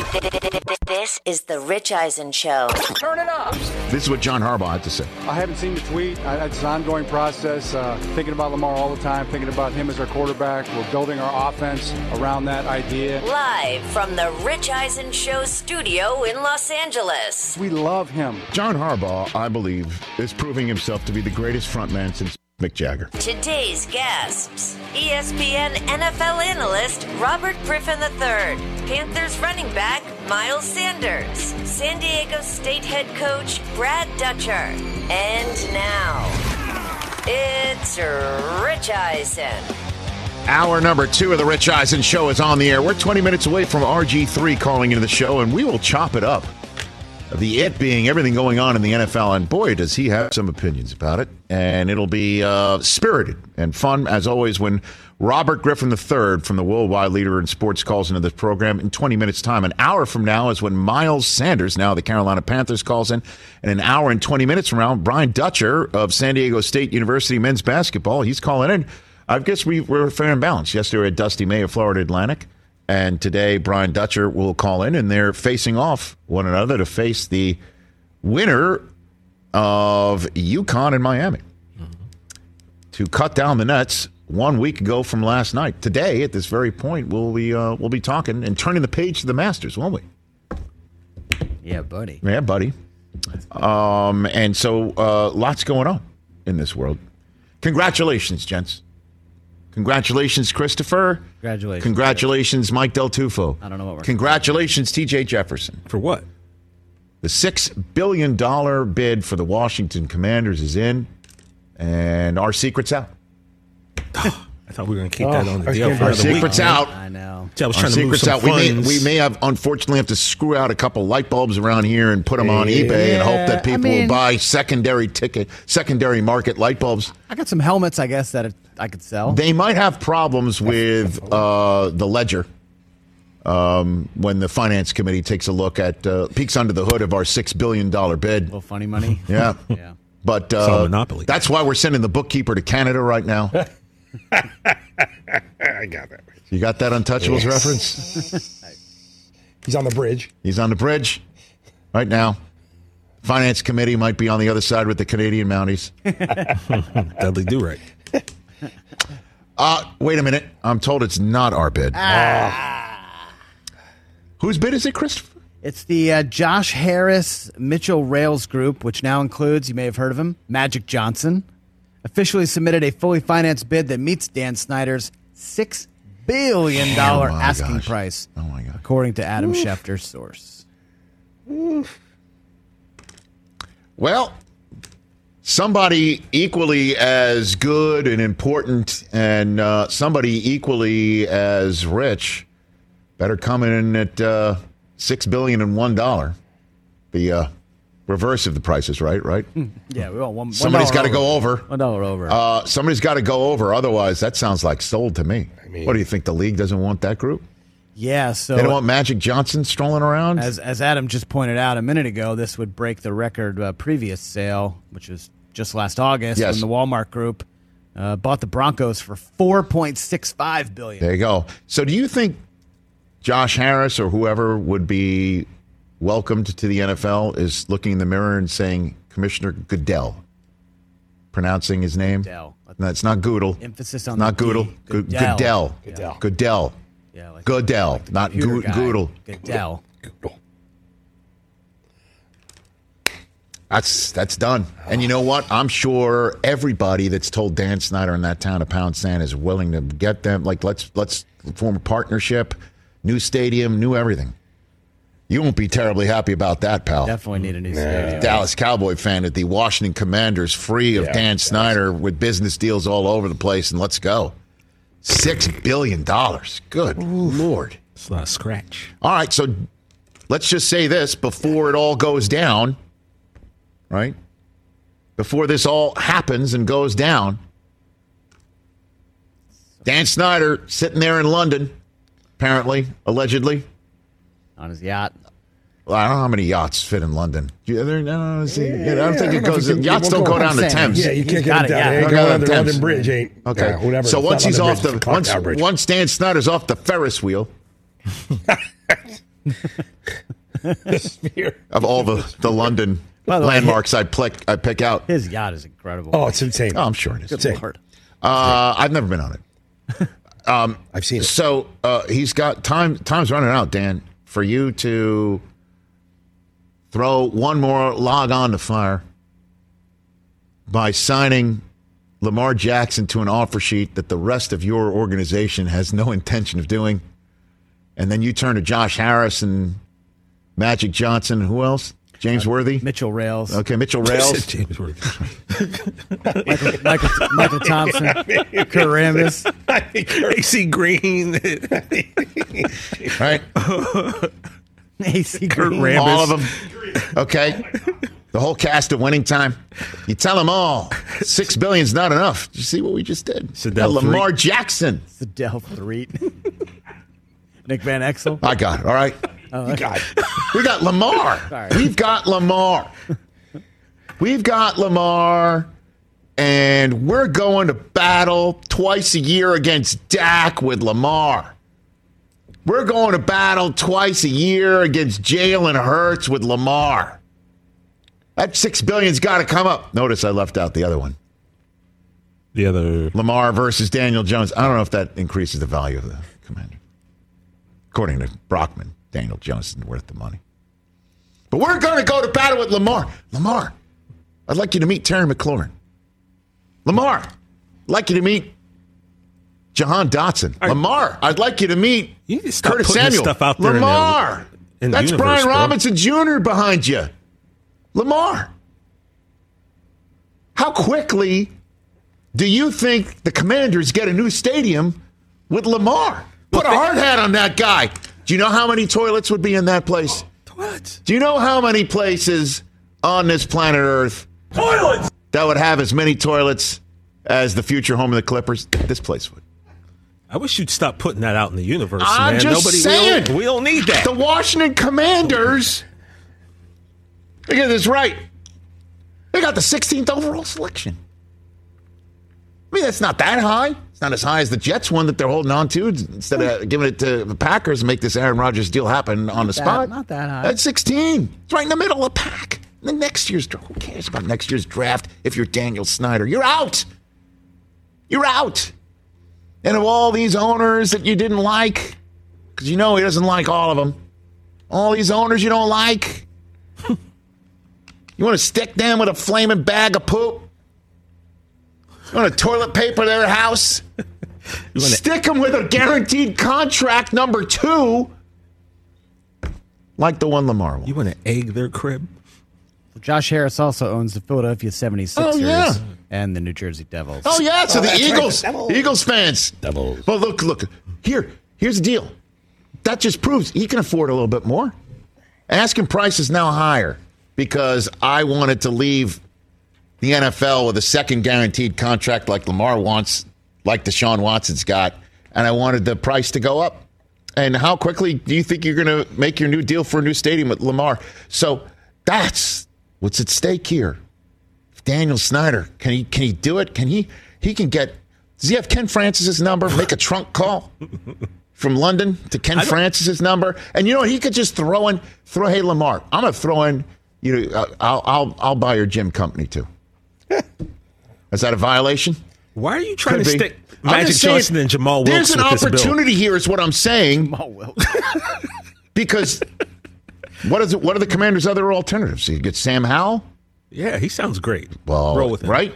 This is the Rich Eisen Show. Turn it up. This is what John Harbaugh had to say. I haven't seen the tweet. It's an ongoing process. Thinking about Lamar all the time, thinking about him as our quarterback. We're building our offense around that idea. Live from the Rich Eisen Show studio in Los Angeles. We love him. John Harbaugh, I believe, is proving himself to be the greatest frontman since Mick Jagger. Today's guests, ESPN NFL analyst Robert Griffin III, Panthers running back Miles Sanders, San Diego State head coach Brad Dutcher, and now, it's Rich Eisen. Hour number 2 of the Rich Eisen Show is on the air. We're 20 minutes away from RG3 calling into the show, and we will chop it up. The it being everything going on in the NFL, and boy, does he have some opinions about it. And it'll be spirited and fun, as always, when Robert Griffin III from the worldwide leader in sports calls into this program in 20 minutes' time. An hour from now is when Miles Sanders, now the Carolina Panthers, calls in. And an hour and 20 minutes from now, Brian Dutcher of San Diego State University men's basketball, he's calling in. I guess we're fair and balanced. Yesterday, we had Dusty May of Florida Atlantic. And today, Brian Dutcher will call in, and they're facing off one another to face the winner of UConn and Miami to cut down the nets 1 week ago from last night. Today, at this very point, we'll be talking and turning the page to the Masters, won't we? Yeah, buddy. Yeah, buddy. And so lots going on in this world. Congratulations, gents. Congratulations, Christopher. Congratulations, Mike Del Tufo. I don't know what we're Congratulations, TJ Jefferson. For what? The $6 billion bid for the Washington Commanders is in, and our secret's out. I thought we were going to keep that on the deal for Our another week. secret's out. I know. I was Our trying to move secret's some out. funds. We may have, unfortunately, have to screw out a couple light bulbs around here and put them on eBay and hope that people will buy secondary market light bulbs. I got some helmets, I guess, that I could sell. They might have problems with the ledger when the finance committee takes a look at peeks under the hood of our $6 billion bid. A little funny money. Yeah. Yeah. But Monopoly. That's why we're sending the bookkeeper to Canada right now. I got that. You got that Untouchables reference? He's on the bridge. He's on the bridge right now. Finance committee might be on the other side with the Canadian Mounties. Dudley Do-Right. Wait a minute. I'm told it's not our bid. Whose bid is it, Christopher? It's the Josh Harris Mitchell Rails Group, which now includes, you may have heard of him, Magic Johnson, officially submitted a fully financed bid that meets Dan Snyder's $6 billion asking price, Oh, my God. according to Adam Schefter's source. Well, somebody equally as good and important and somebody equally as rich better come in at $6 billion and $1. The reverse of the Price is Right? Yeah, we want Somebody's got to go over. $1 over. Somebody's got to go over. Otherwise, that sounds like sold to me. What do you think? The league doesn't want that group? Yeah, so They don't want Magic Johnson strolling around? as Adam just pointed out a minute ago, this would break the record previous sale, which was just last August Yes. when the Walmart Group bought the Broncos for $4.65 billion. There you go. So do you think Josh Harris or whoever would be welcomed to the NFL is looking in the mirror and saying, Commissioner Goodell, pronouncing his name? Goodell. No, it's not Goodle. Emphasis on not the Goodle. D. Goodell. Goodell. Yeah, like Goodell, like the not computer guy. Goodle. Goodell. That's done. And you know what? I'm sure everybody that's told Dan Snyder in that town of Pound Sand is willing to get them. Like, let's form a partnership, new stadium, new everything. You won't be terribly happy about that, pal. Definitely need a new stadium. Dallas Cowboy fan at the Washington Commanders, free of Dan Snyder with business deals all over the place, and let's go. $6 billion. Good Lord. It's not a scratch. All right, so let's just say this before it all goes down, right? Before this all happens and goes down, Dan Snyder sitting there in London, apparently, allegedly. On his yacht. Well, I don't know how many yachts fit in London. I don't think it goes. Yachts don't go down the Thames. Yeah, you can't got get it, it down yeah. there. Ain't Go going down on the the Thames. London Bridge, ain't. Okay. Yeah, whatever. So It's once not he's London off Bridge, it's Clock Tower Bridge. once Dan Snyder's off the Ferris wheel, of all the London landmarks I pick out. His yacht is incredible. Oh, it's insane. Oh, I'm sure it is. Good Lord. I've never been on it. I've seen it. So he's got time's running out, Dan, for you to throw one more log on the fire by signing Lamar Jackson to an offer sheet that the rest of your organization has no intention of doing. And then you turn to Josh Harris and Magic Johnson. Who else? James Worthy? Mitchell Rails. Okay, Mitchell Rails. James Worthy. Michael Thompson. Kurt Rambis. AC Green. Right? AC Kurt Green. Rambis. All of them. Okay? The whole cast of Winning Time. You tell them all. $6 billion is not enough. Did you see what we just did? Sedell Lamar Jackson. Sedell Threet. Nick Van Exel. I got it. All right. Oh, okay. We got Lamar. Sorry. We've got Lamar. We've got Lamar. And we're going to battle twice a year against Dak with Lamar. We're going to battle twice a year against Jalen Hurts with Lamar. That $6 billion's got to come up. Notice I left out the other one. The other. Lamar versus Daniel Jones. I don't know if that increases the value of the Commander. According to Brockman, Daniel Jones isn't worth the money. But we're going to go to battle with Lamar. Lamar, I'd like you to meet Terry McLaurin. Lamar, I'd like you to meet Jahan Dotson. Lamar, I'd like you to meet You need to stop Curtis putting this Samuel. stuff out there Lamar, in the that's universe, Brian bro. Robinson Jr. behind you. Lamar, how quickly do you think the Commanders get a new stadium with Lamar? Put a hard hat on that guy. Do you know how many toilets would be in that place? What? Do you know how many places on this planet Earth that would have as many toilets as the future home of the Clippers? This place would. I wish you'd stop putting that out in the universe, I'm man. just saying. We don't need that. The Washington Commanders, they get this right. They got the 16th overall selection. I mean, that's not that high. It's not as high as the Jets one that they're holding on to instead of giving it to the Packers and make this Aaron Rodgers deal happen on the spot. Not that high. That's 16. It's right in the middle of the pack. The next year's draft. Who cares about next year's draft if you're Daniel Snyder? You're out. You're out. And of all these owners that you didn't like, because you know he doesn't like all of them, all these owners you don't like, you want to stick them with a flaming bag of poop? You want to toilet paper their house? Stick them with a guaranteed contract number 2, like the one Lamar won. You want to egg their crib? Josh Harris also owns the Philadelphia 76ers and the New Jersey Devils. Oh, yeah, so the Eagles, right, the Eagles fans. Devils. Well, look, here's the deal. That just proves he can afford a little bit more. Asking price is now higher because I wanted to leave the NFL with a second guaranteed contract like Lamar wants, like Deshaun Watson's got, and I wanted the price to go up. And how quickly do you think you're going to make your new deal for a new stadium with Lamar? So that's what's at stake here. Daniel Snyder, can he do it? Can he can get, does he have Ken Francis's number? Make a trunk call from London to Ken Francis's number? And you know what? He could just hey, Lamar, I'm going to throw in, I'll buy your gym company too. Is that a violation? Why are you trying Could to be. stick I'm Magic just saying, Johnson and Jamal Wilkes There's an with this bill? opportunity here is what I'm saying. Oh, Wilkes. Because what are the Commanders' other alternatives? You get Sam Howell? Yeah, he sounds great. Well, roll with him. right?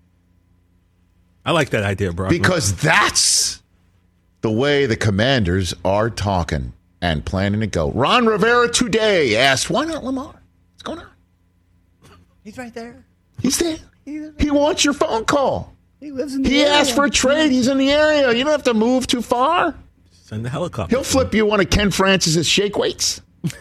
I like that idea, bro. Because that's the way the Commanders are talking and planning to go. Ron Rivera today asked, why not Lamar? What's going on? He's right there. He's there. He wants your phone call. He lives in the He area. asked for a trade. He's in the area. You don't have to move too far. Send the helicopter. He'll flip you one of Ken Francis's shake weights.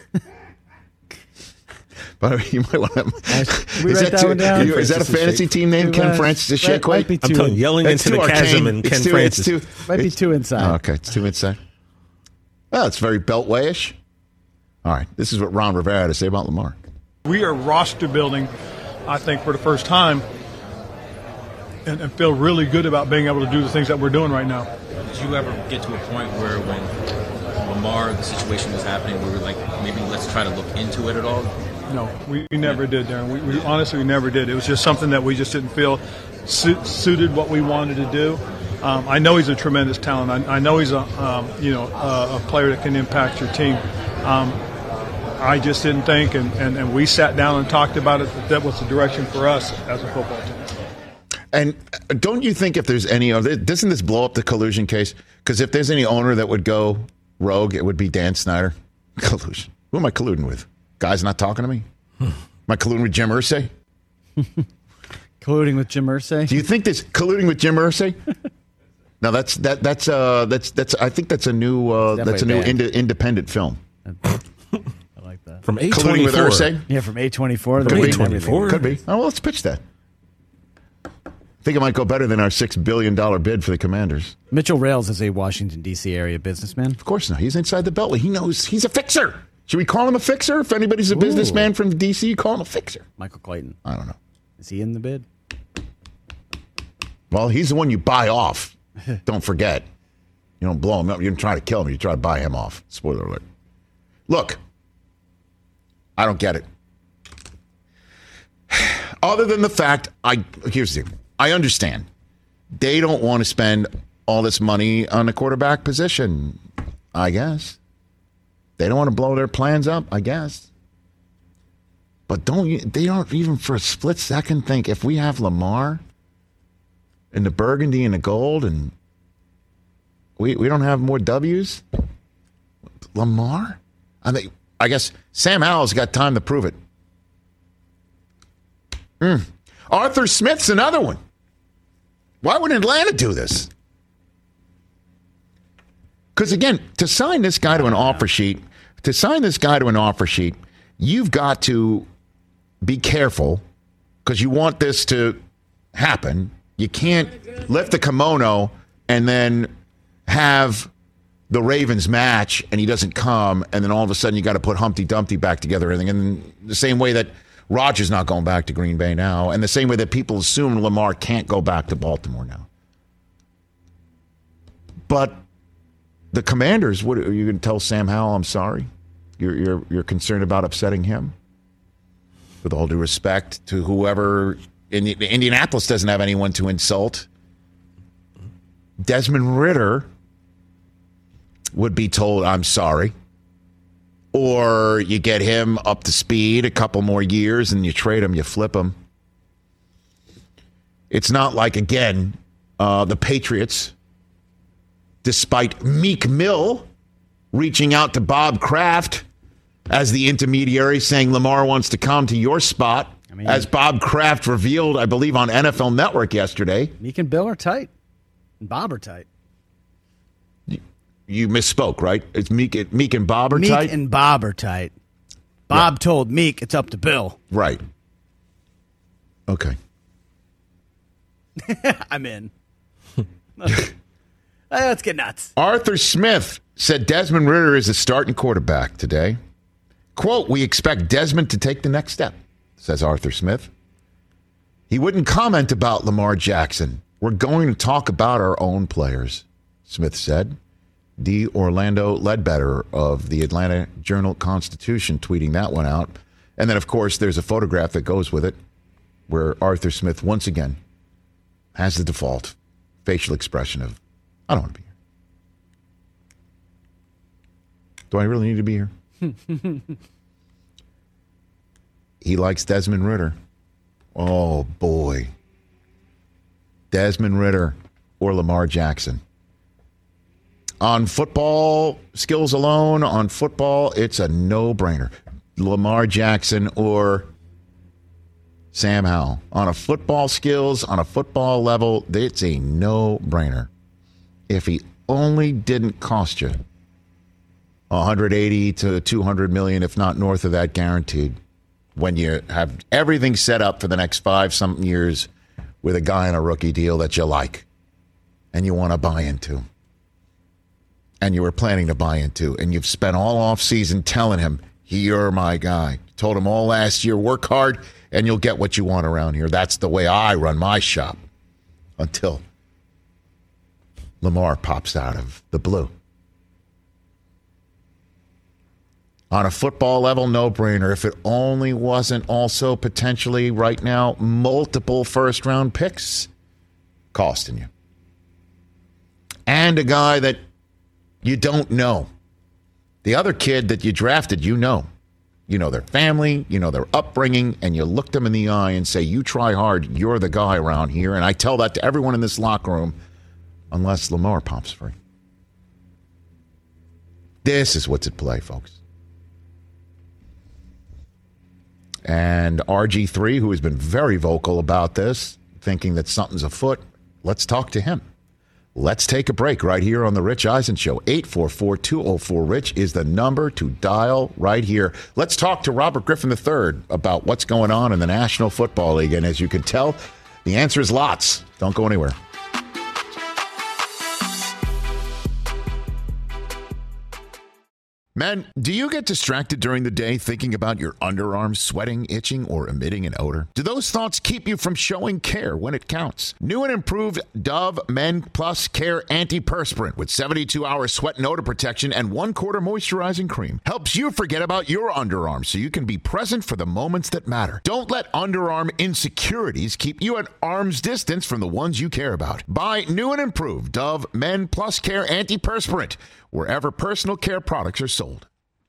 But you might want to. We write that one down? Is that a fantasy team name? Ken Francis's shake weight? I'm telling you, yelling It's into the too chasm arcane. and Ken It's too- Francis. it's too- Might be too inside. Oh, okay, it's too inside. Well, it's very Beltway-ish. All right, this is what Ron Rivera had to say about Lamar. We are roster building, I think, for the first time, and feel really good about being able to do the things that we're doing right now. Did you ever get to a point where when Lamar, the situation was happening, we were like, maybe let's try to look into it at all? No, we never did, Darren. We honestly never did. It was just something that we just didn't feel suited what we wanted to do. I know he's a tremendous talent. I know he's a player that can impact your team. I just didn't think, and we sat down and talked about it, that was the direction for us as a football team. And don't you think if there's any other, doesn't this blow up the collusion case? Because if there's any owner that would go rogue, it would be Dan Snyder. Collusion. Who am I colluding with? Guys not talking to me? Am I colluding with Jim Irsay? Colluding with Jim Irsay? Do you think this colluding with Jim Irsay? No, that's I think that's a new independent film. I like that. From A24. Colluding with Irsay? Yeah, from A24. From A24? Could be. Oh, well, let's pitch that. I think it might go better than our $6 billion bid for the Commanders. Mitchell Rales is a Washington, D.C. area businessman. Of course not. He's inside the Beltway. He knows he's a fixer. Should we call him a fixer? If anybody's a businessman from D.C., call him a fixer. Michael Clayton. I don't know. Is he in the bid? Well, he's the one you buy off. Don't forget. You don't blow him up. You don't try to kill him. You try to buy him off. Spoiler alert. Look, I don't get it. Other than the fact, here's the thing. I understand. They don't want to spend all this money on the quarterback position, I guess. They don't want to blow their plans up, I guess. But they don't even for a split second think if we have Lamar and the burgundy and the gold and we don't have more W's? Lamar? I guess Sam Howell's got time to prove it. Arthur Smith's another one. Why would Atlanta do this? Because, again, to sign this guy to an offer sheet, you've got to be careful because you want this to happen. You can't lift the kimono and then have the Ravens match and he doesn't come, and then all of a sudden you got to put Humpty Dumpty back together. And in the same way that Rodgers not going back to Green Bay now, and the same way that people assume Lamar can't go back to Baltimore now. But the Commanders, what are you going to tell Sam Howell? I'm sorry. You're concerned about upsetting him. With all due respect to whoever, Indianapolis doesn't have anyone to insult. Desmond Ridder would be told, I'm sorry. Or you get him up to speed a couple more years and you trade him, you flip him. It's not like, again, the Patriots, despite Meek Mill reaching out to Bob Kraft as the intermediary, saying Lamar wants to come to your spot, as Bob Kraft revealed, I believe, on NFL Network yesterday. Meek and Bill are tight. And Bob are tight. You misspoke, right? It's Meek and Bob are tight? Meek and Bob are tight. Bob told Meek it's up to Bill. Right. Okay. I'm in. Let's get nuts. Arthur Smith said Desmond Ridder is a starting quarterback today. Quote, we expect Desmond to take the next step, says Arthur Smith. He wouldn't comment about Lamar Jackson. We're going to talk about our own players, Smith said. D. Orlando Ledbetter of the Atlanta Journal-Constitution tweeting that one out. And then, of course, there's a photograph that goes with it where Arthur Smith once again has the default facial expression of, I don't want to be here. Do I really need to be here? He likes Desmond Ridder. Oh, boy. Desmond Ridder or Lamar Jackson. On football skills alone, it's a no-brainer. Lamar Jackson or Sam Howell. On a football skills, on a football level, it's a no-brainer. If he only didn't cost you 180 to 200 million, if not north of that, guaranteed, when you have everything set up for the next 5-something years with a guy on a rookie deal that you like and you want to buy into. And you were planning to buy into, and you've spent all off season telling him, you're my guy. You told him all last year, work hard, and you'll get what you want around here. That's the way I run my shop. Until Lamar pops out of the blue. On a football level, no-brainer. If it only wasn't also potentially right now multiple first-round picks costing you. And a guy that you don't know. The other kid that you drafted, you know. You know their family, you know their upbringing, and you look them in the eye and say, you try hard, you're the guy around here. And I tell that to everyone in this locker room, unless Lamar pops free. This is what's at play, folks. And RG3, who has been very vocal about this, thinking that something's afoot, let's talk to him. Let's take a break right here on The Rich Eisen Show. 844-204-RICH is the number to dial right here. Let's talk to Robert Griffin III about what's going on in the National Football League. And as you can tell, the answer is lots. Don't go anywhere. Men, do you get distracted during the day thinking about your underarms sweating, itching, or emitting an odor? Do those thoughts keep you from showing care when it counts? New and improved Dove Men Plus Care Antiperspirant with 72-hour sweat and odor protection and 1/4 moisturizing cream helps you forget about your underarms so you can be present for the moments that matter. Don't let underarm insecurities keep you at arm's distance from the ones you care about. Buy new and improved Dove Men Plus Care Antiperspirant wherever personal care products are sold.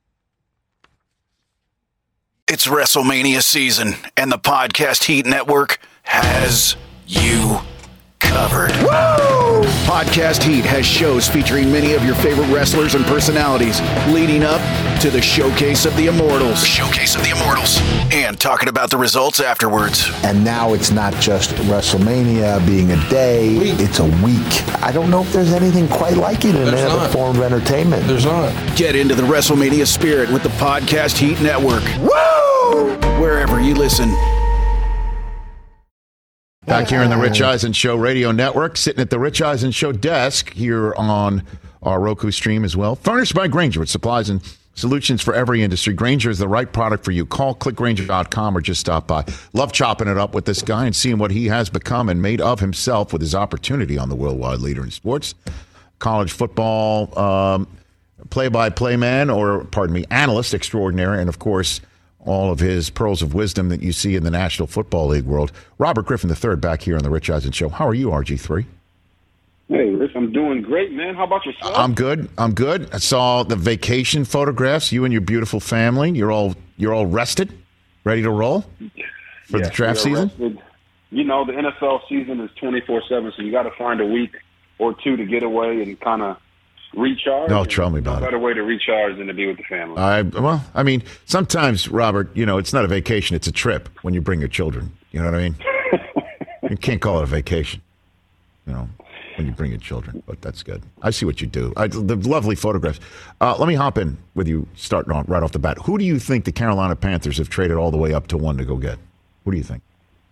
It's WrestleMania season, and the Podcast Heat Network has you covered. Woo! Podcast Heat has shows featuring many of your favorite wrestlers and personalities leading up to the Showcase of the Immortals. And talking about the results afterwards. And now it's not just WrestleMania being a day, it's a week. I don't know if there's anything quite like it in any other form of entertainment. There's not. Get into the WrestleMania spirit with the Podcast Heat Network. Woo! Wherever you listen. Back here in the Rich Eisen Show Radio Network, sitting at the Rich Eisen Show desk here on our Roku stream as well. Furnished by Grainger with supplies and solutions for every industry. Grainger is the right product for you. Call clickgrainger.com or just stop by. Love chopping it up with this guy and seeing what he has become and made of himself with his opportunity on the worldwide leader in sports. College football play-by-play man, analyst extraordinaire, and of course, all of his pearls of wisdom that you see in the National Football League world. Robert Griffin III back here on the Rich Eisen Show. How are you, RG3? Hey, Rich, I'm doing great, man. How about yourself? I'm good. I saw the vacation photographs. You and your beautiful family. You're all rested, ready to roll for the draft season. Rested. You know, the NFL season is 24/7, so you got to find a week or two to get away and kind of recharge. No, tell me about it. No better way to recharge than to be with the family. Sometimes, Robert, it's not a vacation; it's a trip when you bring your children. You know what I mean? You can't call it a vacation, when you bring your children. But that's good. I see what you do. The lovely photographs. Let me hop in with you, starting on right off the bat. Who do you think the Carolina Panthers have traded all the way up to 1 to go get? Who do you think?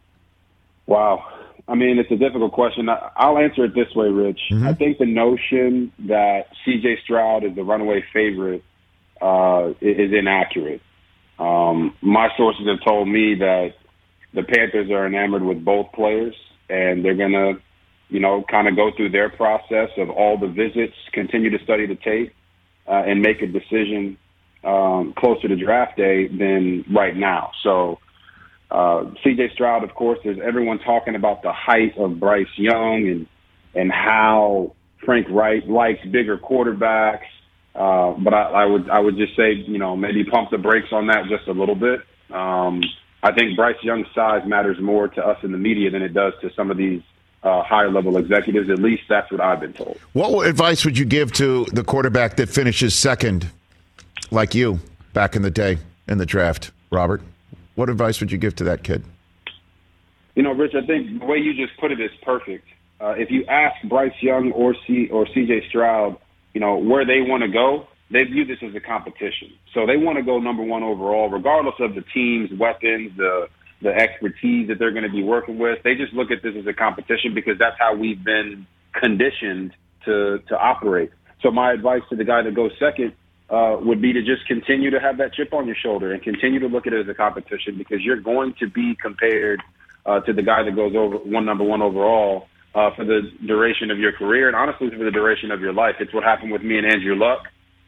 Wow. I mean, it's a difficult question. I'll answer it this way, Rich. Mm-hmm. I think the notion that C.J. Stroud is the runaway favorite is inaccurate. My sources have told me that the Panthers are enamored with both players, and they're going to, kind of go through their process of all the visits, continue to study the tape, and make a decision closer to draft day than right now. So, C.J. Stroud, of course, there's everyone talking about the height of Bryce Young and how Frank Reich likes bigger quarterbacks. But I would just say, maybe pump the brakes on that just a little bit. I think Bryce Young's size matters more to us in the media than it does to some of these higher level executives. At least that's what I've been told. What advice would you give to the quarterback that finishes second, like you, back in the day in the draft, Robert? What advice would you give to that kid? Rich, I think the way you just put it is perfect. If you ask Bryce Young or C.J. Stroud, where they want to go, they view this as a competition. So they want to go number 1 overall, regardless of the team's weapons, the expertise that they're going to be working with. They just look at this as a competition because that's how we've been conditioned to operate. So my advice to the guy that goes second would be to just continue to have that chip on your shoulder and continue to look at it as a competition because you're going to be compared to the guy that goes number 1 overall for the duration of your career and honestly for the duration of your life. It's what happened with me and Andrew Luck.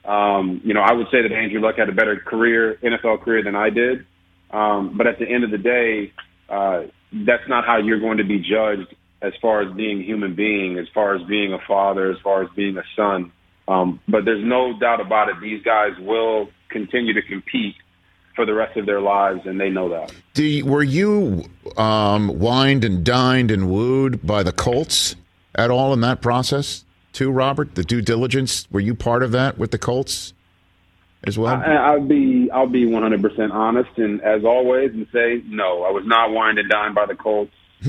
I would say that Andrew Luck had a better NFL career than I did. But at the end of the day, that's not how you're going to be judged as far as being a human being, as far as being a father, as far as being a son. But there's no doubt about it. These guys will continue to compete for the rest of their lives, and they know that. Were you wined and dined and wooed by the Colts at all in that process too, Robert? The due diligence, were you part of that with the Colts as well? I'll be 100% honest, and as always, and say no. I was not wined and dined by the Colts.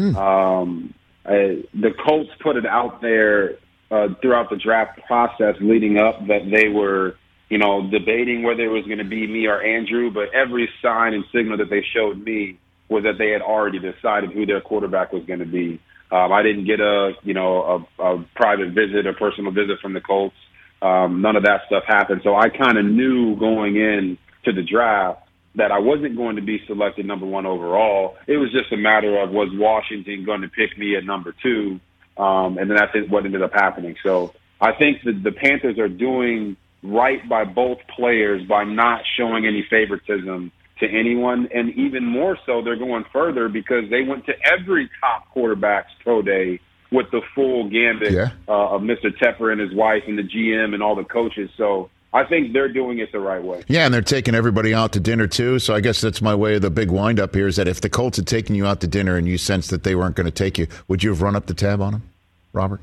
The Colts put it out there throughout the draft process leading up that they were, debating whether it was going to be me or Andrew, but every sign and signal that they showed me was that they had already decided who their quarterback was going to be. I didn't get a private visit or personal visit from the Colts. None of that stuff happened. So I kind of knew going in to the draft that I wasn't going to be selected number 1 overall. It was just a matter of, was Washington going to pick me at number 2? And then that's what ended up happening. So I think that the Panthers are doing right by both players by not showing any favoritism to anyone. And even more so, they're going further because they went to every top quarterback's pro day with the full gambit of Mr. Tepper and his wife and the GM and all the coaches. So I think they're doing it the right way. Yeah, and they're taking everybody out to dinner, too. So I guess that's my way of the big wind-up here is that if the Colts had taken you out to dinner and you sensed that they weren't going to take you, would you have run up the tab on them, Robert?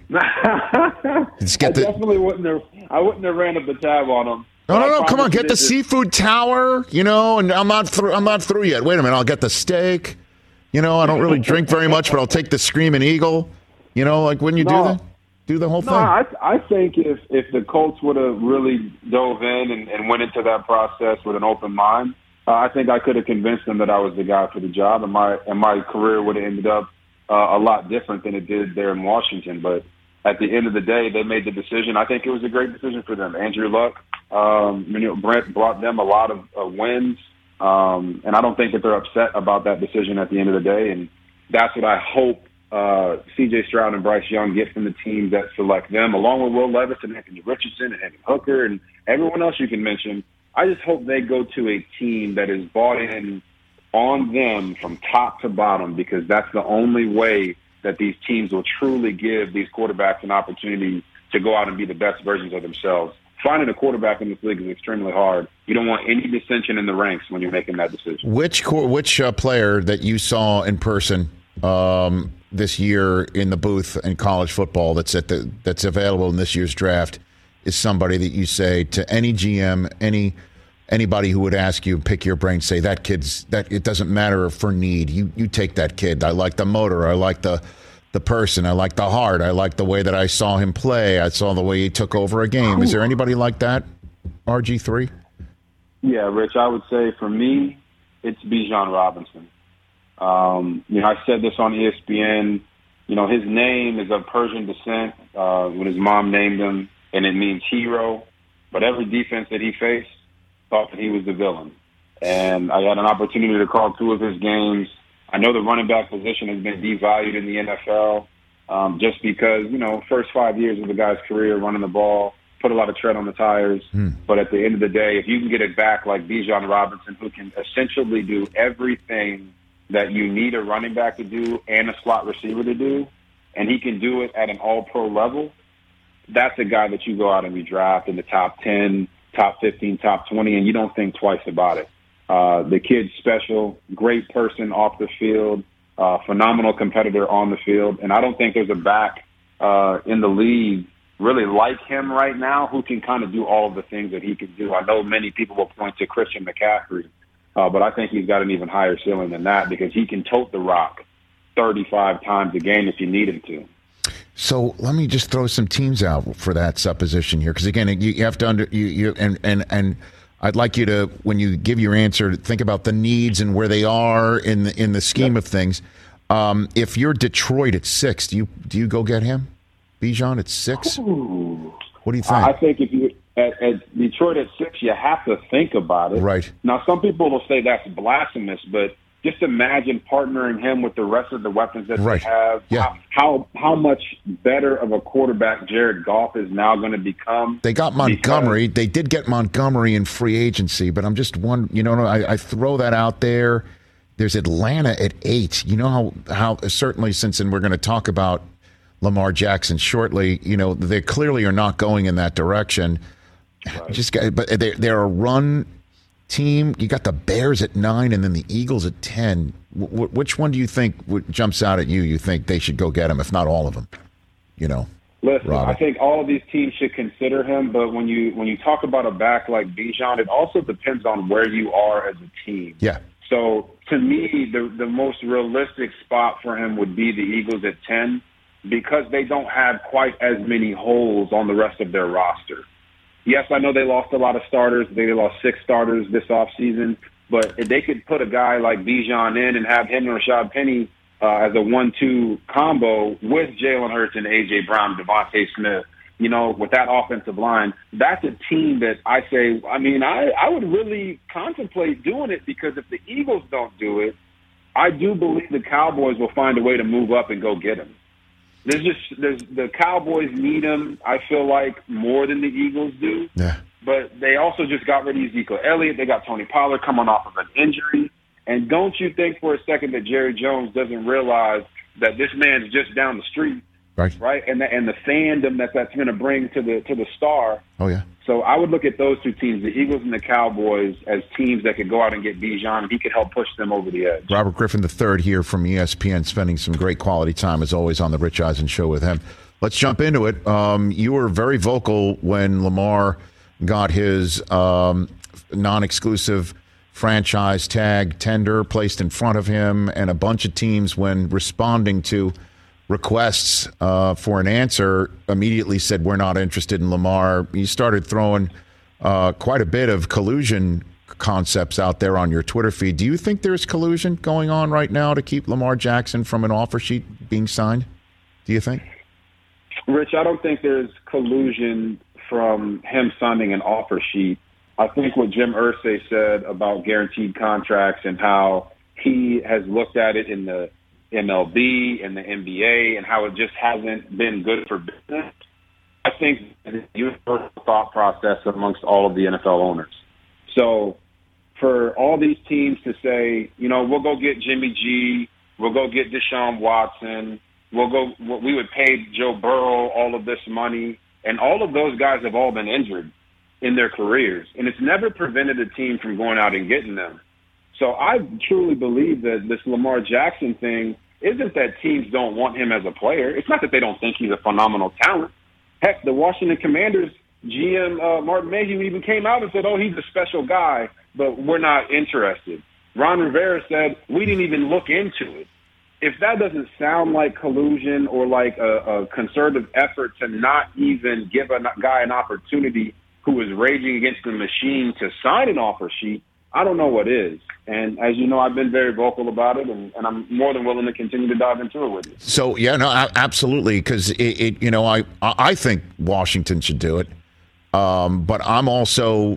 Definitely wouldn't have. I wouldn't have ran up the tab on them. No, come on, get the seafood tower, and I'm not through yet. Wait a minute, I'll get the steak. I don't really drink very much, but I'll take the Screaming Eagle. Wouldn't you do the whole thing? No, I think if the Colts would have really dove in and went into that process with an open mind, I think I could have convinced them that I was the guy for the job, and my career would have ended up a lot different than it did there in Washington. But at the end of the day, they made the decision. I think it was a great decision for them. Andrew Luck, Brent brought them a lot of wins, and I don't think that they're upset about that decision at the end of the day. And that's what I hope C.J. Stroud and Bryce Young get from the teams that select them, along with Will Levis and Anthony Richardson and Hendon Hooker and everyone else you can mention. I just hope they go to a team that is bought in on them from top to bottom, because that's the only way that these teams will truly give these quarterbacks an opportunity to go out and be the best versions of themselves. Finding a quarterback in this league is extremely hard. You don't want any dissension in the ranks when you're making that decision. Which player that you saw in person this year in the booth in college football that's available in this year's draft is somebody that you say to any GM, anybody who would ask you, pick your brain, say that it doesn't matter for need. You take that kid. I like the motor. I like the person. I like the heart. I like the way that I saw him play. I saw the way he took over a game. Is there anybody like that, RG3? Yeah, Rich, I would say for me, it's Bijan Robinson. I said this on ESPN. His name is of Persian descent when his mom named him, and it means hero. But every defense that he faced thought that he was the villain. And I had an opportunity to call 2 of his games. I know the running back position has been devalued in the NFL just because, first 5 years of the guy's career running the ball, put a lot of tread on the tires. But at the end of the day, if you can get it back like Bijan Robinson, who can essentially do everything that you need a running back to do and a slot receiver to do, and he can do it at an all-pro level, that's a guy that you go out and you draft in the top 10, top 15, top 20, and you don't think twice about it. The kid's special, great person off the field, phenomenal competitor on the field, and I don't think there's a back in the league really like him right now who can kind of do all of the things that he can do. I know many people will point to Christian McCaffrey, but I think he's got an even higher ceiling than that because he can tote the rock 35 times a game if you need him to. So let me just throw some teams out for that supposition here, because again, you have to and I'd like you to, when you give your answer, think about the needs and where they are in the scheme of things. If you're Detroit at 6, do you go get him, Bijan at 6? Ooh. What do you think? I think if you at Detroit at 6, you have to think about it. Right. Now, some people will say that's blasphemous, but just imagine partnering him with the rest of the weapons that Right. they have. Yeah. How much better of a quarterback Jared Goff is now going to become. They got Montgomery. They did get Montgomery in free agency, but I'm just one. I throw that out there. There's Atlanta at 8. You know how certainly and we're going to talk about Lamar Jackson shortly. They clearly are not going in that direction. Right. But they're a run team. You got the Bears at 9 and then the Eagles at 10. Which one do you think jumps out at you? You think they should go get him, if not all of them? Listen, Robert. I think all of these teams should consider him, but when you talk about a back like Bijan, it also depends on where you are as a team. Yeah. So to me, the most realistic spot for him would be the Eagles at 10 because they don't have quite as many holes on the rest of their roster. Yes, I know they lost a lot of starters. They lost 6 starters this offseason. But if they could put a guy like Bijan in and have him and Rashad Penny as a 1-2 combo with Jalen Hurts and A.J. Brown, Devontae Smith, with that offensive line, that's a team that I say, I would really contemplate doing it because if the Eagles don't do it, I do believe the Cowboys will find a way to move up and go get him. The Cowboys need him, I feel like, more than the Eagles do. Yeah. But they also just got rid of Ezekiel Elliott. They got Tony Pollard coming off of an injury. And don't you think for a second that Jerry Jones doesn't realize that this man's just down the street, right? And the fandom that's going to bring to the star. Oh yeah. So I would look at those two teams, the Eagles and the Cowboys, as teams that could go out and get Bijan, and he could help push them over the edge. Robert Griffin III here from ESPN, spending some great quality time, as always, on the Rich Eisen Show with him. Let's jump into it. You were very vocal when Lamar got his non-exclusive franchise tag tender placed in front of him, and a bunch of teams, when responding to requests for an answer, immediately said, we're not interested in Lamar. You started throwing quite a bit of collusion concepts out there on your Twitter feed. Do you think there's collusion going on right now to keep Lamar Jackson from an offer sheet being signed? Do you think? Rich, I don't think there's collusion from him signing an offer sheet. I think what Jim Irsay said about guaranteed contracts and how he has looked at it in the MLB and the NBA and how it just hasn't been good for business, I think it's a universal thought process amongst all of the NFL owners. So for all these teams to say, we'll go get Jimmy G, we'll go get Deshaun Watson, we would pay Joe Burrow all of this money, and all of those guys have all been injured in their careers, and it's never prevented a team from going out and getting them. So I truly believe that this Lamar Jackson thing isn't that teams don't want him as a player. It's not that they don't think he's a phenomenal talent. Heck, the Washington Commanders GM Martin Mayhew even came out and said, he's a special guy, but we're not interested. Ron Rivera said, we didn't even look into it. If that doesn't sound like collusion or like a concerted effort to not even give a guy an opportunity who is raging against the machine to sign an offer sheet, I don't know what is. And as you know, I've been very vocal about it, and I'm more than willing to continue to dive into it with you. So, yeah, no, absolutely, because I think Washington should do it. But I'm also,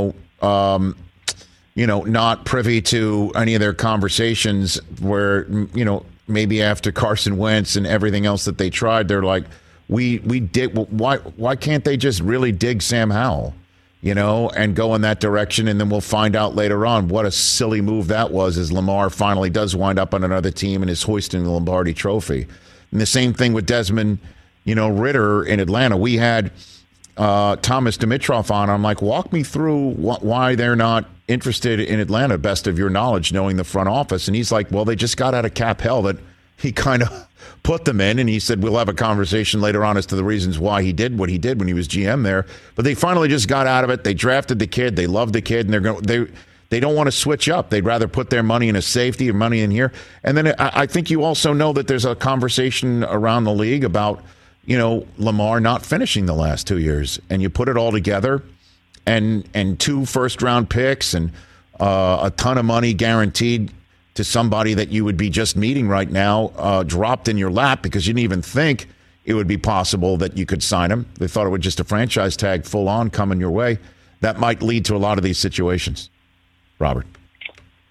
not privy to any of their conversations where, maybe after Carson Wentz and everything else that they tried, they're like, we did. Why can't they just really dig Sam Howell, and go in that direction? And then we'll find out later on what a silly move that was, as Lamar finally does wind up on another team and is hoisting the Lombardi Trophy. And the same thing with Desmond, Ritter in Atlanta. We had Thomas Dimitroff on. I'm like, walk me through why they're not interested in Atlanta, best of your knowledge, knowing the front office. And he's like, well, they just got out of cap hell that he kind of put them in, and he said we'll have a conversation later on as to the reasons why he did what he did when he was GM there. But they finally just got out of it. They drafted the kid. They love the kid, and they don't want to switch up. They'd rather put their money in a safety or money in here. And then I think you also know that there's a conversation around the league about Lamar not finishing the last 2 years, and you put it all together, and 2 first-round picks and a ton of money guaranteed to somebody that you would be just meeting right now, dropped in your lap because you didn't even think it would be possible that you could sign him. They thought it was just a franchise tag full on coming your way. That might lead to a lot of these situations. Robert.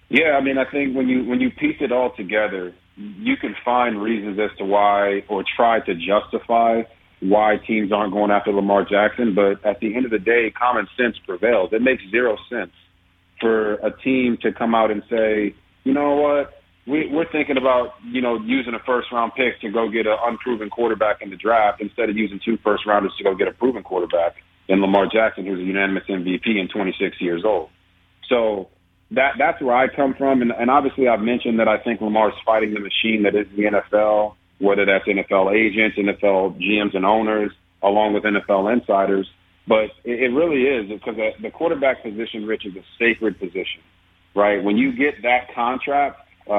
Yeah, I mean, I think when you piece it all together, you can find reasons as to why, or try to justify why teams aren't going after Lamar Jackson. But at the end of the day, common sense prevails. It makes zero sense for a team to come out and say, you know what, we're thinking about, using a first-round pick to go get an unproven quarterback in the draft instead of using 2 first-rounders to go get a proven quarterback in Lamar Jackson, who's a unanimous MVP and 26 years old. So that's where I come from. And obviously I've mentioned that I think Lamar's fighting the machine that is the NFL, whether that's NFL agents, NFL GMs and owners, along with NFL insiders. But it really is, because the quarterback position, Rich, is a sacred position, right? When you get that contract,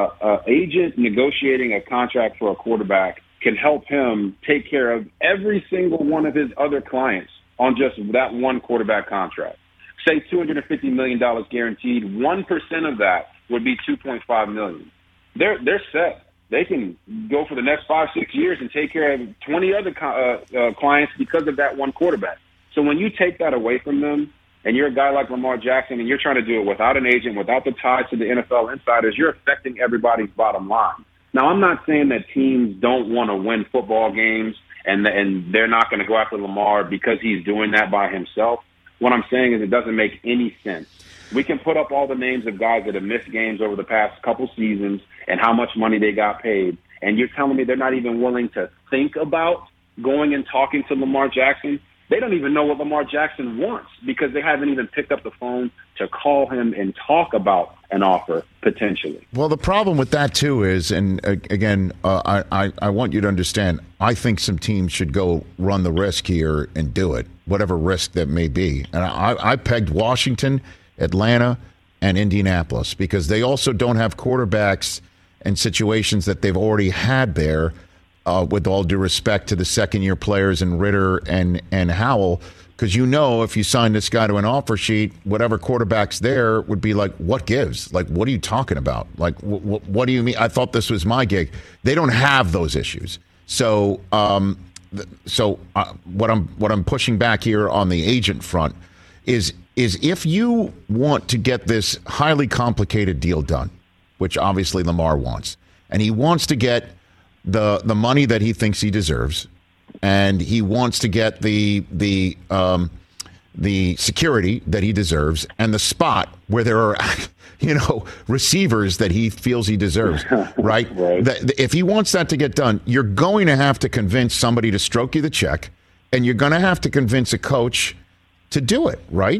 agent negotiating a contract for a quarterback can help him take care of every single one of his other clients on just that one quarterback contract. Say $250 million guaranteed, 1% of that would be $2.5 million. They're set. They can go for the next 5-6 years and take care of 20 other clients because of that one quarterback. So when you take that away from them, and you're a guy like Lamar Jackson, and you're trying to do it without an agent, without the ties to the NFL insiders, you're affecting everybody's bottom line. Now, I'm not saying that teams don't want to win football games and they're not going to go after Lamar because he's doing that by himself. What I'm saying is it doesn't make any sense. We can put up all the names of guys that have missed games over the past couple seasons and how much money they got paid, and you're telling me they're not even willing to think about going and talking to Lamar Jackson? They don't even know what Lamar Jackson wants because they haven't even picked up the phone to call him and talk about an offer potentially. Well, the problem with that, too, is, and again, I want you to understand, I think some teams should go run the risk here and do it, whatever risk that may be. And I pegged Washington, Atlanta, and Indianapolis because they also don't have quarterbacks and situations that they've already had there. With all due respect to the second-year players and Ritter and Howell, because if you sign this guy to an offer sheet, whatever quarterback's there would be like, what gives? Like, what are you talking about? Like, what do you mean? I thought this was my gig. They don't have those issues. So, what I'm pushing back here on the agent front is if you want to get this highly complicated deal done, which obviously Lamar wants, and he wants to get the money that he thinks he deserves, and he wants to get the security that he deserves, and the spot where there are, receivers that he feels he deserves, right? If he wants that to get done, you're going to have to convince somebody to stroke you the check, and you're going to have to convince a coach to do it, right?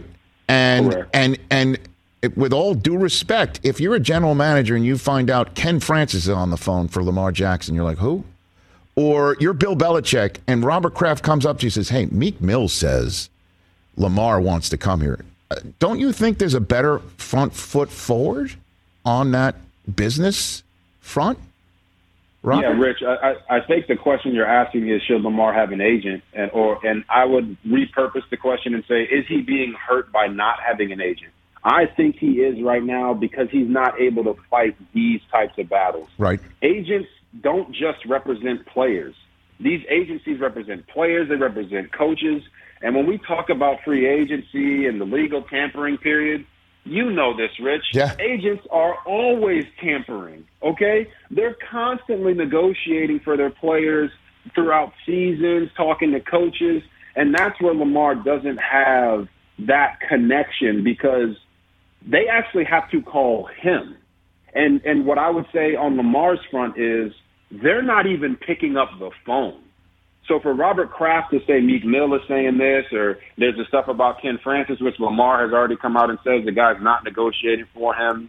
And with all due respect, if you're a general manager and you find out Ken Francis is on the phone for Lamar Jackson, you're like, who? Or you're Bill Belichick and Robert Kraft comes up to you and says, hey, Meek Mill says Lamar wants to come here. Don't you think there's a better front foot forward on that business front? Robert? Yeah, Rich, I think the question you're asking is, should Lamar have an agent? And I would repurpose the question and say, is he being hurt by not having an agent? I think he is right now because he's not able to fight these types of battles. Right. Agents don't just represent players. These agencies represent players. They represent coaches. And when we talk about free agency and the legal tampering period, you know this, Rich. Yeah. Agents are always tampering, okay? They're constantly negotiating for their players throughout seasons, talking to coaches. And that's where Lamar doesn't have that connection because they actually have to call him. And what I would say on Lamar's front is they're not even picking up the phone. So for Robert Kraft to say Meek Mill is saying this, or there's the stuff about Ken Francis, which Lamar has already come out and says the guy's not negotiating for him,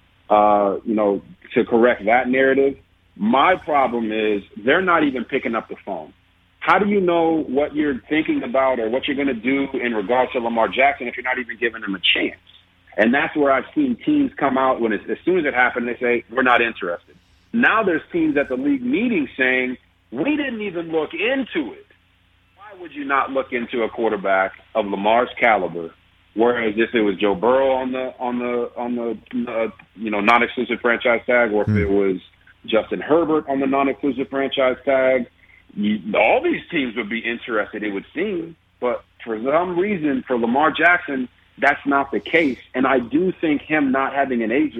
to correct that narrative. My problem is they're not even picking up the phone. How do you know what you're thinking about or what you're going to do in regards to Lamar Jackson if you're not even giving him a chance? And that's where I've seen teams come out when as soon as it happened, they say, we're not interested. Now there's teams at the league meeting saying, we didn't even look into it. Why would you not look into a quarterback of Lamar's caliber? Whereas if it was Joe Burrow on the non-exclusive franchise tag, or if it was Justin Herbert on the non-exclusive franchise tag, all these teams would be interested, it would seem. But for some reason, for Lamar Jackson, that's not the case. And I do think him not having an agent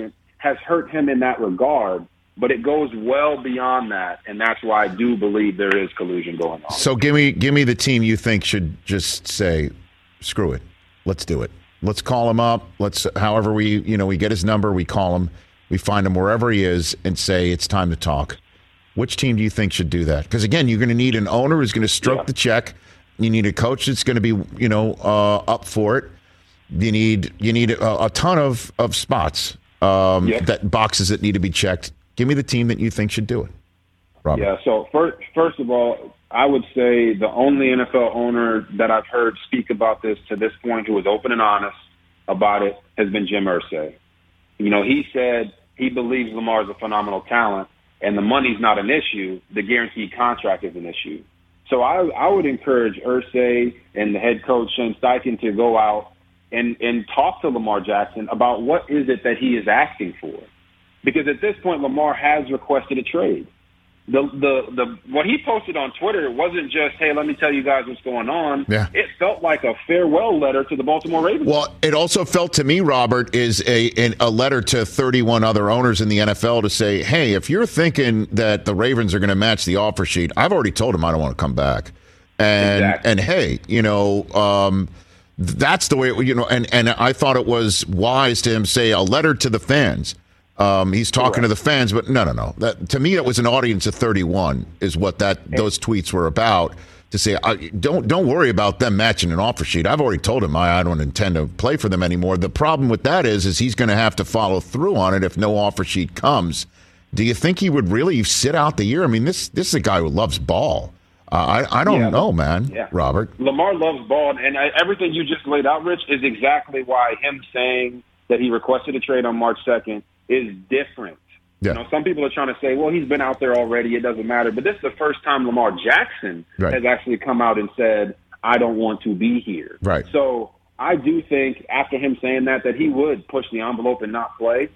has hurt him in that regard, but it goes well beyond that, and that's why I do believe there is collusion going on. So give me the team you think should just say, screw it, let's do it. Let's call him up. However we get his number, we call him, we find him wherever he is, and say it's time to talk. Which team do you think should do that? Because again, you're going to need an owner who's going to stroke the check. You need a coach that's going to be up for it. You need a ton of spots, that boxes that need to be checked. Give me the team that you think should do it, Robert. Yeah, so first of all, I would say the only NFL owner that I've heard speak about this to this point who was open and honest about it has been Jim Irsay. He said he believes Lamar is a phenomenal talent, and the money's not an issue. The guaranteed contract is an issue. So I would encourage Irsay and the head coach Shane Steichen to go out and talk to Lamar Jackson about what is it that he is asking for. Because at this point, Lamar has requested a trade. What he posted on Twitter wasn't just, hey, let me tell you guys what's going on. Yeah. It felt like a farewell letter to the Baltimore Ravens. Well, it also felt to me, Robert, is a letter to 31 other owners in the NFL to say, hey, if you're thinking that the Ravens are going to match the offer sheet, I've already told them I don't want to come back. And hey, that's the way, and I thought it was wise to him say a letter to the fans. He's talking to the fans, but no. To me, it was an audience of 31 is what those tweets were about. To say, don't worry about them matching an offer sheet. I've already told him I don't intend to play for them anymore. The problem with that is he's going to have to follow through on it if no offer sheet comes. Do you think he would really sit out the year? I mean, this is a guy who loves ball. I don't know, man. Yeah. Robert. Lamar loves ball, and everything you just laid out, Rich, is exactly why him saying that he requested a trade on March 2nd is different. Yeah. Some people are trying to say, well, he's been out there already, it doesn't matter. But this is the first time Lamar Jackson has actually come out and said, I don't want to be here. Right. So I do think after him saying that he would push the envelope and not play.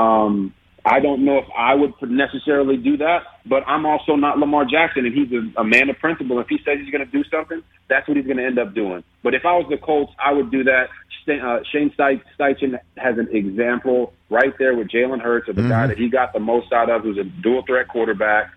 I don't know if I would necessarily do that, but I'm also not Lamar Jackson, and he's a man of principle. If he says he's going to do something, that's what he's going to end up doing. But if I was the Colts, I would do that. Shane Steichen has an example right there with Jalen Hurts of the guy that he got the most out of, who's a dual-threat quarterback.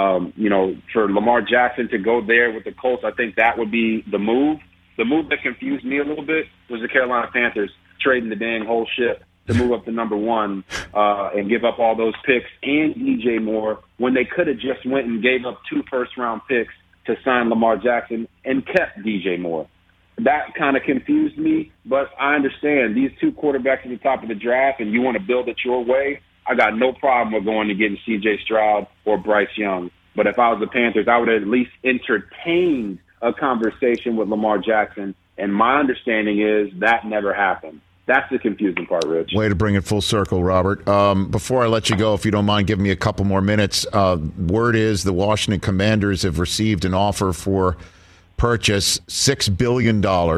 For Lamar Jackson to go there with the Colts, I think that would be the move. The move that confused me a little bit was the Carolina Panthers trading the dang whole ship to move up to number 1 and give up all those picks and DJ Moore when they could have just went and gave up 2 first-round picks to sign Lamar Jackson and kept DJ Moore. That kind of confused me, but I understand these 2 quarterbacks at the top of the draft and you want to build it your way. I got no problem with going and getting C.J. Stroud or Bryce Young. But if I was the Panthers, I would have at least entertained a conversation with Lamar Jackson, and my understanding is that never happened. That's the confusing part, Rich. Way to bring it full circle, Robert. Before I let you go, if you don't mind giving me a couple more minutes, word is the Washington Commanders have received an offer for purchase $6 billion,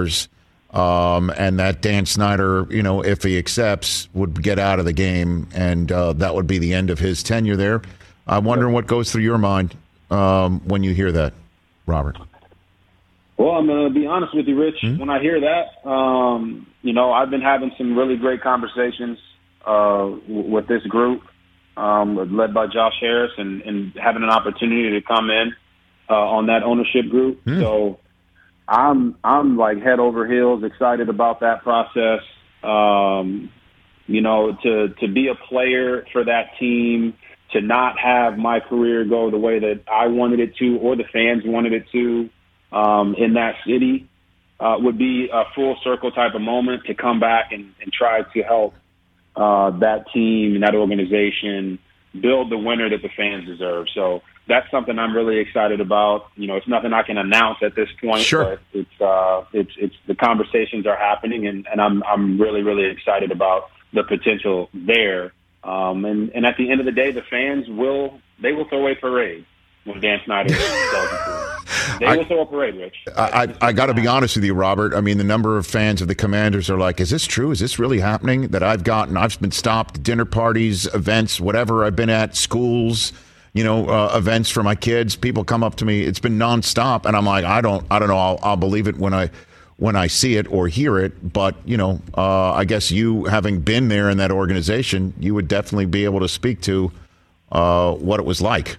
and that Dan Snyder, if he accepts, would get out of the game, and that would be the end of his tenure there. I'm wondering what goes through your mind when you hear that, Robert. Well, I'm going to be honest with you, Rich. When I hear that, I've been having some really great conversations with this group, led by Josh Harris, and having an opportunity to come in on that ownership group. So I'm like head over heels excited about that process. To be a player for that team, to not have my career go the way that I wanted it to or the fans wanted it to in that city would be a full circle type of moment to come back and try to help that team and that organization build the winner that the fans deserve. So that's something I'm really excited about. It's nothing I can announce at this point, sure, but it's the conversations are happening, and I'm really, really excited about the potential there. And at the end of the day, the fans will throw a parade when Dan Snyder tells them to. They will throw a parade, Rich. I got to be honest with you, Robert. I mean, the number of fans of the Commanders are like, is this true? Is this really happening? That I've been stopped at dinner parties, events, whatever I've been at, schools, events for my kids. People come up to me. It's been nonstop, and I'm like, I don't know. I'll believe it when when I see it or hear it. But, I guess you, having been there in that organization, you would definitely be able to speak to what it was like,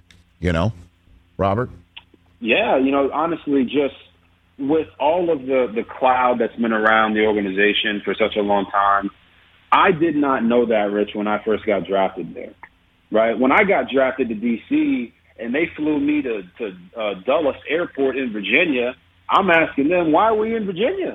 Robert? Yeah, honestly, just with all of the cloud that's been around the organization for such a long time, I did not know that, Rich, when I first got drafted there, right? When I got drafted to D.C. and they flew me to Dulles Airport in Virginia, I'm asking them, why are we in Virginia?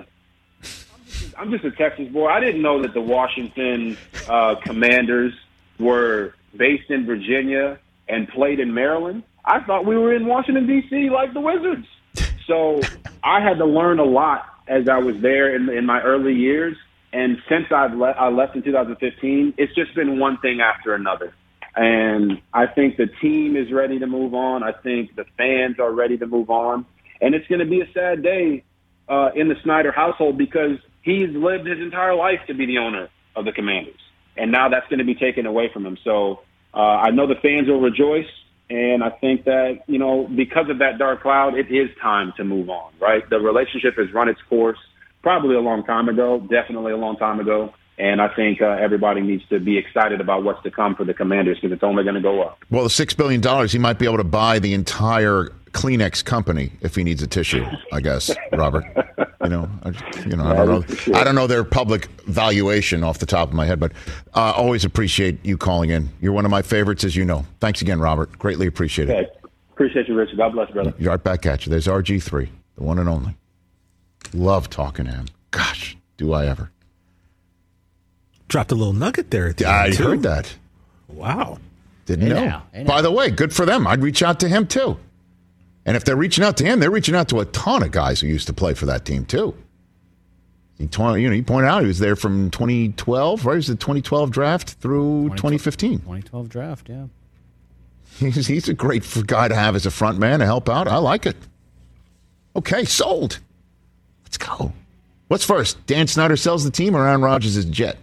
I'm just a Texas boy. I didn't know that the Washington Commanders were based in Virginia and played in Maryland. I thought we were in Washington, D.C. like the Wizards. So I had to learn a lot as I was there in my early years. And since I left in 2015, it's just been one thing after another. And I think the team is ready to move on. I think the fans are ready to move on. And it's going to be a sad day in the Snyder household because he's lived his entire life to be the owner of the Commanders. And now that's going to be taken away from him. So I know the fans will rejoice. And I think that, because of that dark cloud, it is time to move on, right? The relationship has run its course probably a long time ago, definitely a long time ago. And I think everybody needs to be excited about what's to come for the Commanders because it's only going to go up. Well, the $6 billion, he might be able to buy the entire Kleenex company if he needs a tissue, I guess, Robert. I don't know. I don't know their public valuation off the top of my head, but always appreciate you calling in. You're one of my favorites, as you know. Thanks again, Robert. Greatly appreciate it. Okay. Appreciate you, Richard. God bless, brother. Right back at you. There's RG3, the one and only. Love talking to him. Gosh, do I ever. Dropped a little nugget there. I heard that. Wow. Didn't know. By the way, good for them. I'd reach out to him, too. And if they're reaching out to him, they're reaching out to a ton of guys who used to play for that team, too. He pointed out he was there from 2012, right? It was the 2012 draft through 2015. 2012 draft, yeah. He's a great guy to have as a front man to help out. I like it. Okay, sold. Let's go. What's first? Dan Snyder sells the team or Aaron Rodgers is a Jet?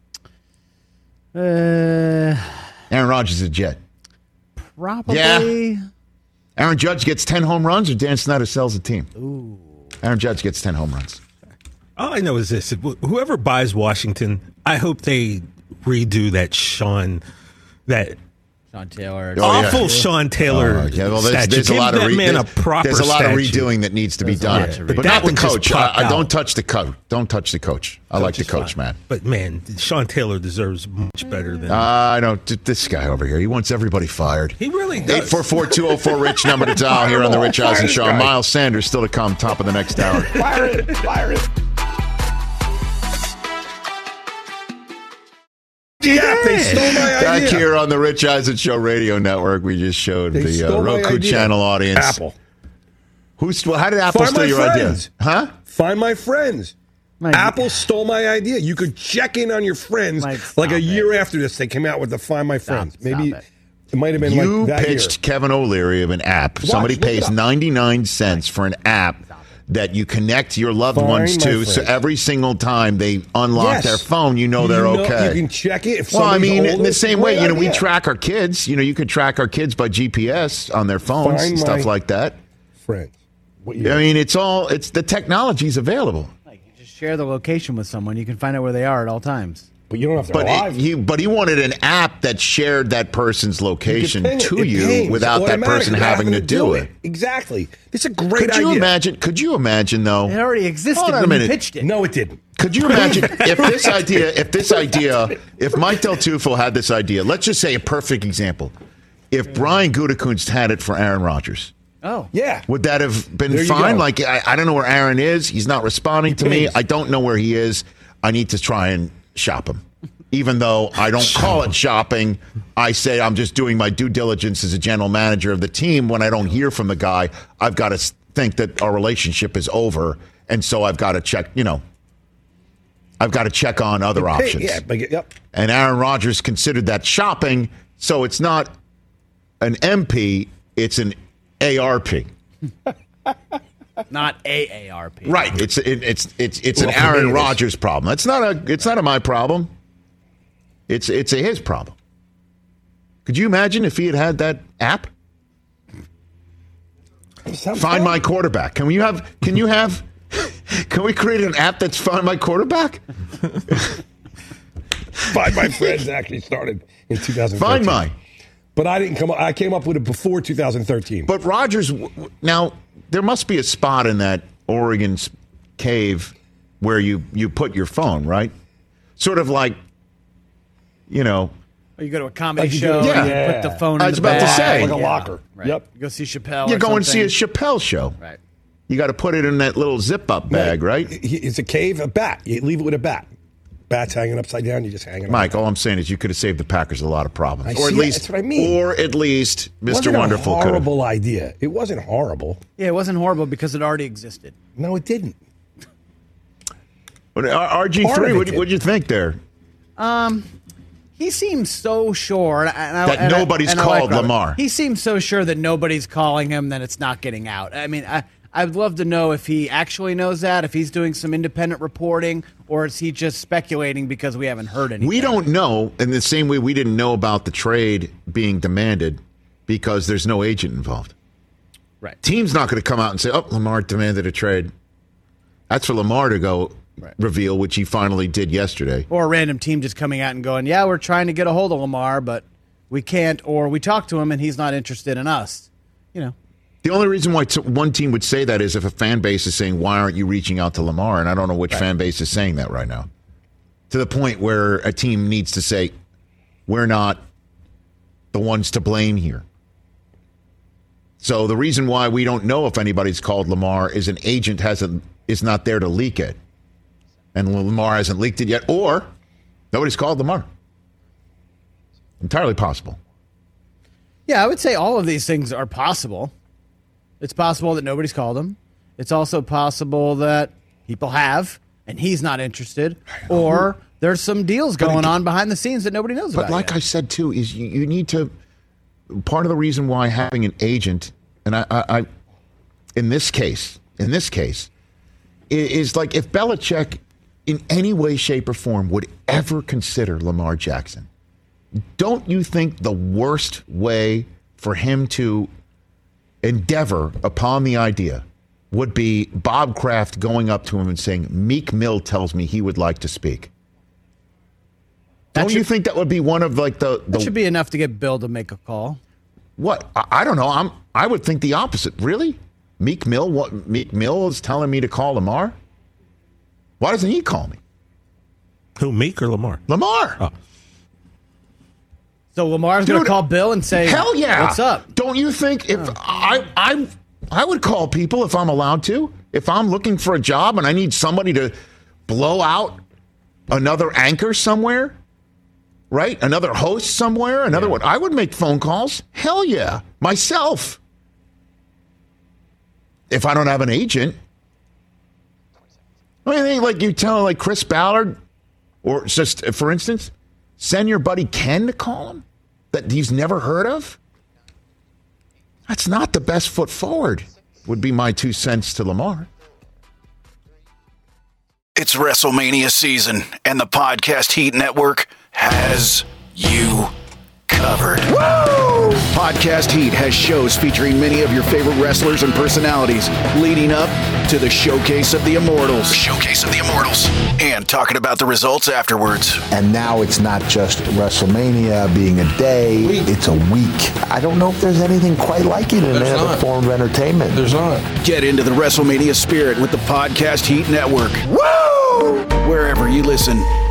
Aaron Rodgers is a Jet. Probably. Yeah. Aaron Judge gets 10 home runs or Dan Snyder sells the team? Ooh. Aaron Judge gets 10 home runs. All I know is this. Whoever buys Washington, I hope they redo that Sean Taylor. Awful Sean Taylor statue. There's a lot of there's a lot of redoing that needs to be done. But not the coach. I don't touch the coach. Don't touch the coach. I like the coach, man. But, man, Sean Taylor deserves much better than I don't. This guy over here, he wants everybody fired. He really does. 844-204-RICH, number to dial here on the Rich Eisen Show. Miles Sanders still to come, top of the next hour. Fire it. Yeah, they stole my idea. Back here on the Rich Eisen Show radio network, we just showed the Roku channel audience. Apple. How did Apple steal your idea? Huh? Find my friends. Apple stole my idea. You could check in on your friends like a year after this. They came out with the Find My Friends. Maybe it might have been you like that pitched year. Kevin O'Leary of an app. Somebody pays 99 cents for an app that you connect your loved ones to, so every single time they unlock their phone, they're okay. You can check it. In the same way, we track our kids. You can track our kids by GPS on their phones and stuff like that. Friends. It's the technology's available. Like you just share the location with someone, you can find out where they are at all times. But you don't have to live. He wanted an app that shared that person's location to you without that person having to do it. Exactly. It's a great idea. Could you imagine, though? It already existed when you pitched it. No, it didn't. Could you imagine if Mike Del Tufo had this idea, let's just say a perfect example. If Brian Gutekunst had it for Aaron Rodgers. Oh. Yeah. Would that have been fine? Like, I don't know where Aaron is. He's not responding to me. I don't know where he is. I need to try and shop him. Even though I don't call it shopping, I say I'm just doing my due diligence as a general manager of the team. When I don't hear from the guy, I've got to think that our relationship is over. And so I've got to check, I've got to check on other options. Yep. And Aaron Rodgers considered that shopping. So it's not an MP, it's an ARP. Not AARP. Right. It's an Aaron Rodgers problem. It's not a my problem. It's a his problem. Could you imagine if he had that app? Find my quarterback. Can you have Can we create an app that's Find My Quarterback? Find My Friends actually started in 2013. Find My. But I came up with it before 2013. But Rodgers, now, there must be a spot in that Oregon's cave where you put your phone, right? Sort of like, you know. Or you go to a comedy show and you put the phone in the bag. I was about to say. Like a locker. Right. Yep. You go see Chappelle. You go and see a Chappelle show. Right. You got to put it in that little zip-up bag, right? It's a cave, a bat. You leave it with a bat. Bat's hanging upside down. You just hang it. Mike, all I'm saying is you could have saved the Packers a lot of problems, that's what I mean. Or at least Mr. Wonderful could have. Horrible idea. It wasn't horrible. Yeah, it wasn't horrible because it already existed. No, it didn't. But RG3, what did you think there? He seems so sure that nobody's called Lamar. He seems so sure that nobody's calling him, that it's not getting out. I mean, I'd love to know if he actually knows that, if he's doing some independent reporting, or is he just speculating because we haven't heard anything? We don't know, in the same way we didn't know about the trade being demanded because there's no agent involved. Right. Team's not going to come out and say, oh, Lamar demanded a trade. That's for Lamar to go reveal, which he finally did yesterday. Or a random team just coming out and going, yeah, we're trying to get a hold of Lamar, but we can't, or we talked to him and he's not interested in us. You know. The only reason why one team would say that is if a fan base is saying, why aren't you reaching out to Lamar? And I don't know which fan base is saying that right now. To the point where a team needs to say, we're not the ones to blame here. So the reason why we don't know if anybody's called Lamar is an agent is not there to leak it. And Lamar hasn't leaked it yet, or nobody's called Lamar. Entirely possible. Yeah, I would say all of these things are possible. It's possible that nobody's called him. It's also possible that people have, and he's not interested. Or there's some deals going on behind the scenes that nobody knows about. But like I said, too, is you need to... Part of the reason why having an agent, and I in this case, is like if Belichick in any way, shape, or form would ever consider Lamar Jackson, don't you think the worst way for him to endeavor upon the idea would be Bob Kraft going up to him and saying, Meek Mill tells me he would like to speak? Don't you think that would be one of like the... That should be enough to get Bill to make a call. What? I don't know. I would think the opposite. Really? Meek Mill? What? Meek Mill is telling me to call Lamar? Why doesn't he call me? Who, Meek or Lamar? Lamar. Oh. So Lamar's going to call Bill and say, hell yeah. What's up? Don't you think if I would call people if I'm allowed to? If I'm looking for a job and I need somebody to blow out another anchor somewhere, right? Another host somewhere, another one. I would make phone calls. Hell yeah. Myself. If I don't have an agent. I mean, like you tell like Chris Ballard, or just for instance, send your buddy Ken to call him that he's never heard of. That's not the best foot forward, would be my 2 cents to Lamar. It's WrestleMania season, and the Podcast Heat Network has you covered. Woo! Podcast Heat has shows featuring many of your favorite wrestlers and personalities, leading up to the Showcase of the Immortals. And talking about the results afterwards. And now it's not just WrestleMania being a day, it's a week. I don't know if there's anything quite like it in any other form of entertainment. There's not. Get into the WrestleMania spirit with the Podcast Heat Network. Woo! Wherever you listen.